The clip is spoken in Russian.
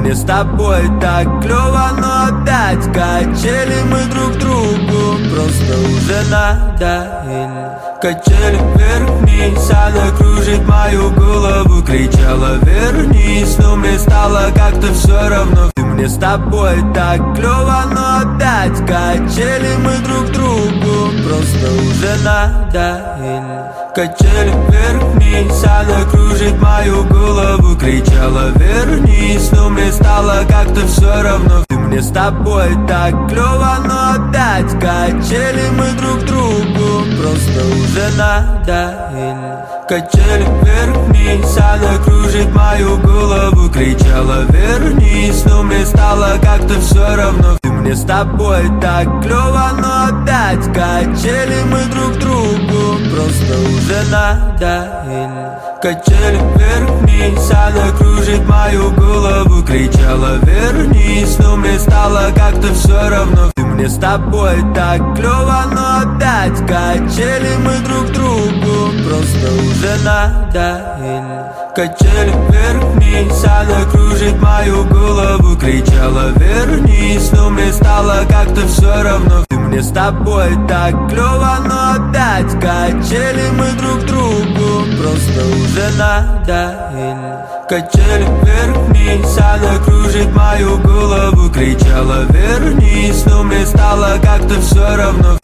Мне с тобой так клёво, но опять качели мы друг другу просто уже надоели. Качели вверх-вниз, она кружит мою голову. Кричала вернись, но мне стало как-то все равно. Мне с тобой так клёво, но опять качели мы друг другу просто уже надоели. Качели вверх-вниз, она кружит мою голову. Кричала вернись, но мне стало как-то все равно. Мне с тобой так клёво, но опять качели мы друг другу просто уже надоели. Качели вверх-вниз, она кружит мою голову. Кричала вернись, но мне стало как-то все равно. Мне с тобой так клёво, но опять качели мы друг другу просто уже надоели. Качели вверх-вниз, она кружит мою голову. Кричала вернись, но мне стало как-то все равно. Мне с тобой так клёво, но опять качели мы друг другу просто уже надоели. Качели вверх-вниз, она кружит мою голову. Кричала вернись, но мне стало как-то все равно. Мне с тобой так клёво, но опять качели мы друг другу просто уже надоели. Качели вверх-вниз, она кружит мою голову. Кричала вернись, но мне стало как-то все равно.